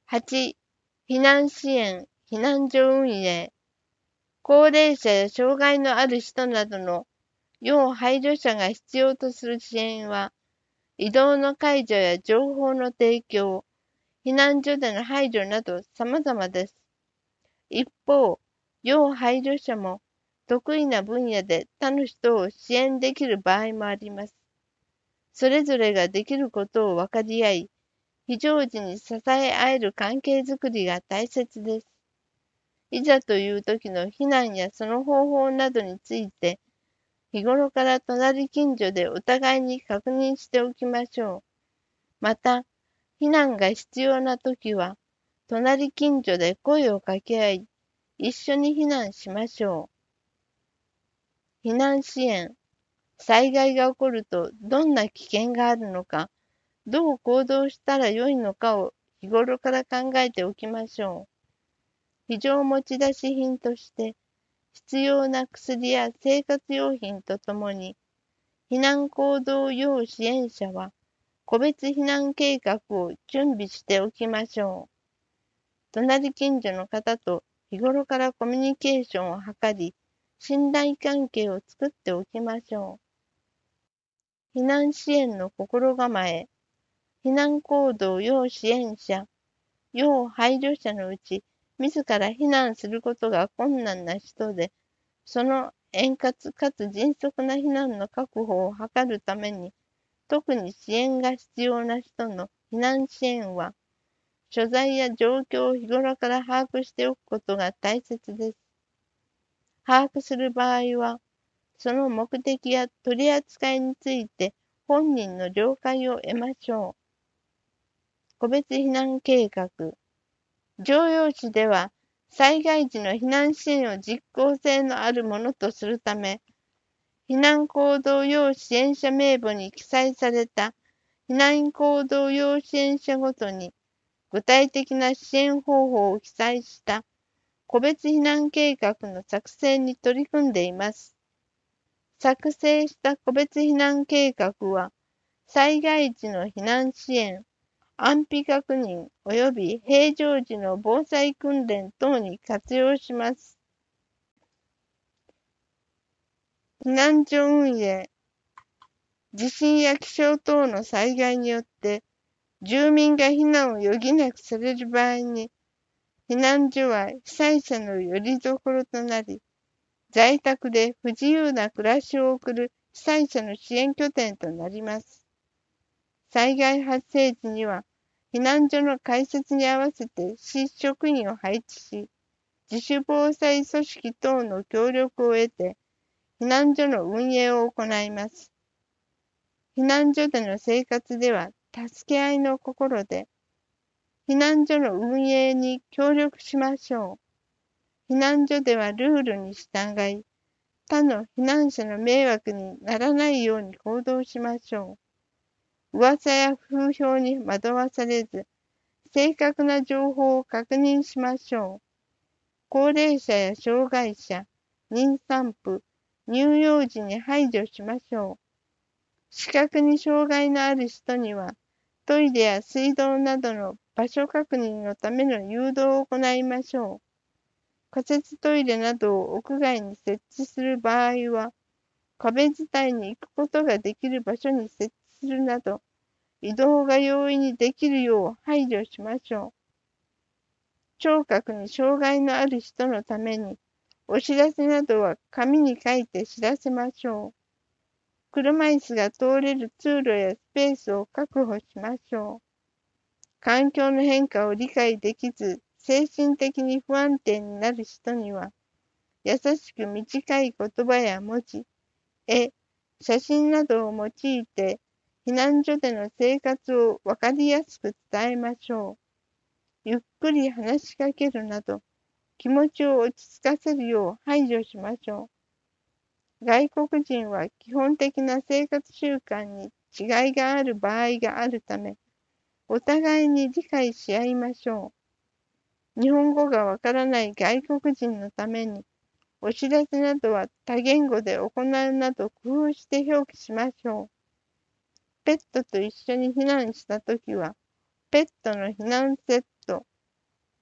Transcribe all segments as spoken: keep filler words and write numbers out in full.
はち、避難支援、避難所運営。高齢者や障害のある人などの要配慮者が必要とする支援は、移動の介助や情報の提供、避難所での配慮など様々です。一方、要配慮者も得意な分野で他の人を支援できる場合もあります。それぞれができることを分かり合い、非常時に支え合える関係づくりが大切です。いざという時の避難やその方法などについて、日頃から隣近所でお互いに確認しておきましょう。また、避難が必要な時は、隣近所で声を掛け合い、一緒に避難しましょう。避難支援。災害が起こるとどんな危険があるのか、どう行動したらよいのかを日頃から考えておきましょう。非常持ち出し品として、必要な薬や生活用品とともに、避難行動要支援者は、個別避難計画を準備しておきましょう。隣近所の方と日頃からコミュニケーションを図り、信頼関係を作っておきましょう。避難支援の心構え。避難行動要支援者、要配慮者のうち、自ら避難することが困難な人で、その円滑かつ迅速な避難の確保を図るために、特に支援が必要な人の避難支援は、所在や状況を日頃から把握しておくことが大切です。把握する場合は、その目的や取り扱いについて本人の了解を得ましょう。個別避難計画。常用紙では、災害時の避難支援を実効性のあるものとするため、避難行動要支援者名簿に記載された避難行動要支援者ごとに具体的な支援方法を記載した個別避難計画の作成に取り組んでいます。作成した個別避難計画は、災害時の避難支援、安否確認及び平常時の防災訓練等に活用します。避難所運営。地震や気象等の災害によって住民が避難を余儀なくされる場合に、避難所は被災者の拠り所となり、在宅で不自由な暮らしを送る被災者の支援拠点となります。災害発生時には、避難所の開設に合わせて市職員を配置し、自主防災組織等の協力を得て、避難所の運営を行います。避難所での生活では、助け合いの心で、避難所の運営に協力しましょう。避難所ではルールに従い、他の避難者の迷惑にならないように行動しましょう。噂や風評に惑わされず、正確な情報を確認しましょう。高齢者や障害者、妊産婦、乳幼児に配慮しましょう。視覚に障害のある人には、トイレや水道などの場所確認のための誘導を行いましょう。仮設トイレなどを屋外に設置する場合は、壁伝いに行くことができる場所に設置するなど、移動が容易にできるよう配慮しましょう。聴覚に障害のある人のために、お知らせなどは紙に書いて知らせましょう。車椅子が通れる通路やスペースを確保しましょう。環境の変化を理解できず、精神的に不安定になる人には、優しく短い言葉や文字、絵、写真などを用いて、避難所での生活をわかりやすく伝えましょう。ゆっくり話しかけるなど、気持ちを落ち着かせるよう配慮しましょう。外国人は基本的な生活習慣に違いがある場合があるため、お互いに理解し合いましょう。日本語がわからない外国人のために、お知らせなどは多言語で行うなど工夫して表記しましょう。ペットと一緒に避難したときは、ペットの避難セット、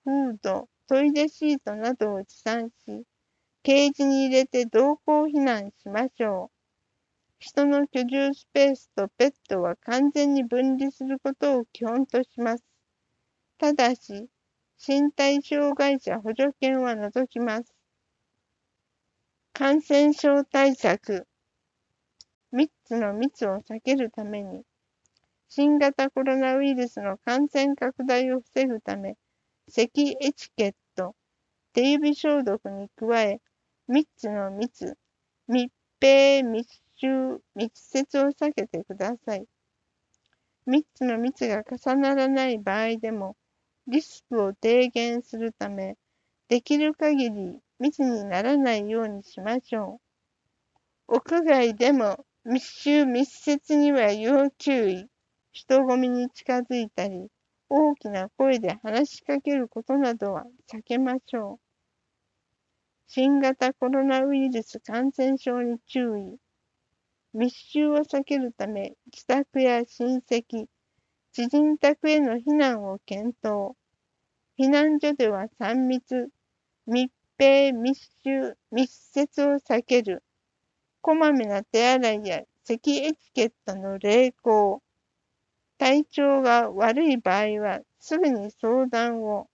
フード、トイレシートなどを持参し、ケージに入れて同行避難しましょう。人の居住スペースとペットは完全に分離することを基本とします。ただし、身体障害者補助犬は除きます。感染症対策。みっつの密を避けるために、新型コロナウイルスの感染拡大を防ぐため、咳エチケット、手指消毒に加え、みっつの密、密閉、密集、密接を避けてください。みっつの密が重ならない場合でも、リスクを低減するため、できる限り密にならないようにしましょう。屋外でも密集密接には要注意。人混みに近づいたり、大きな声で話しかけることなどは避けましょう。新型コロナウイルス感染症に注意。密集を避けるため、自宅や親戚、知人宅への避難を検討。避難所ではさん密、密閉、密集、密接を避ける。こまめな手洗いや咳エチケットの励行。体調が悪い場合はすぐに相談を。